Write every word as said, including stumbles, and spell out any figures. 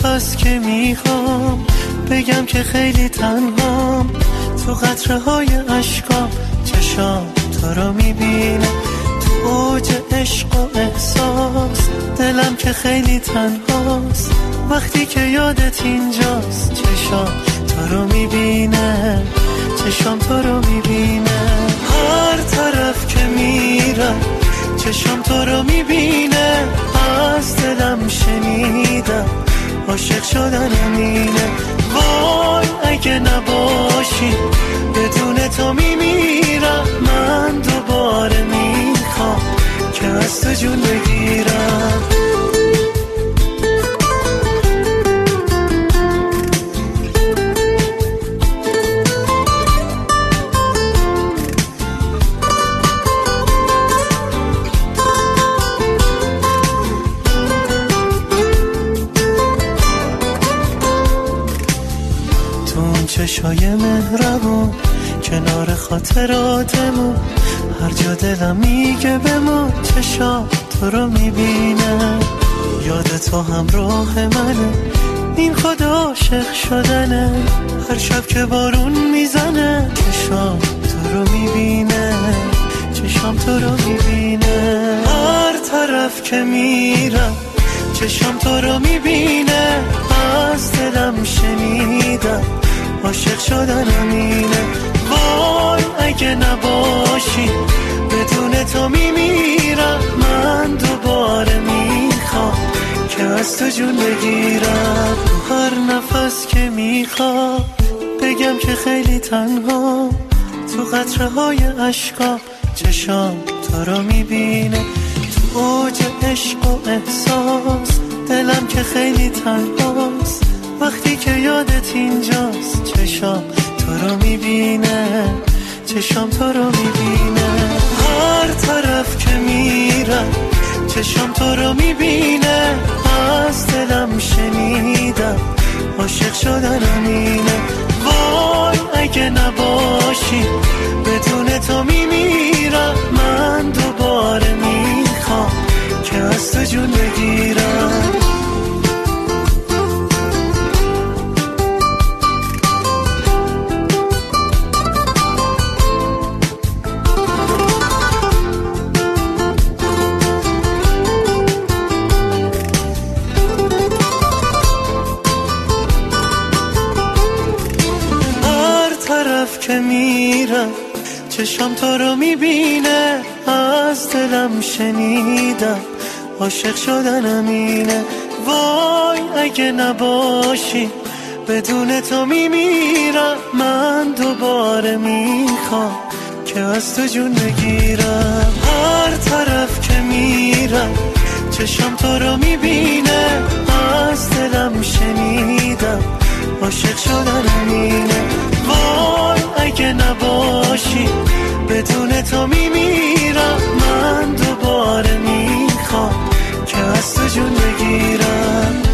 نفس که میخوام بگم که خیلی تنهام، تو قطره های عشقام چشام تو رو میبینه، تو اوج عشق و احساس دلم که خیلی تنهاست، وقتی که یادت اینجاست چشام تو رو میبینه، چشام تو رو میبینه. هر طرف که میرم چشام تو رو میبینه، از دلم شنیدم عاشق شدن اینه. وای اگه نباشی بدون تو میمیرم، من دوباره میخوام که از تو جون بگیرم. چشای مهربون کنار خاطراتمون، هر جا دلم میگه بمون چشام تو رو میبینه، یاد تو همراه منه، این خود عاشق شدنه، هر شب که بارون میزنه چشام تو رو میبینه، چشام تو رو میبینه. هر طرف که میرم چشام تو رو میبینه، از دلم شنیدم عاشق شدنم اینه. وای اگه نباشی بدون تو میمیرم، من دوباره میخوام که از تو جون بگیرم. تو هر نفس که میخوام بگم که خیلی تنها، تو قطره های عشقام چشام تو رو میبینه، تو اوج عشق و احساس دلم که خیلی تنهاست، وقتی که یادت اینجاست چشام تو رو میبینه، چشام تو رو میبینه. هر طرف که میرم چشام تو رو میبینه، از دلم شنیدم عاشق شدنم اینه. وای اگه نباشی بدون تو میمیرم، من دوباره میخوام که از تو جون بگیرم. که میرم چشام تو رو میبینه، از دلم شنیدم عاشق شدنم اینه. وای اگه نباشی بدون تو میمیرم، من دوباره میخوام که از تو جون بگیرم. هر طرف که میرم چشام تو رو میبینه، از دلم شنیدم عاشق شدنم اینه. وای اگه نباشی بدون تو میمیرم، من دوباره میخوام که از تو جون بگیرم.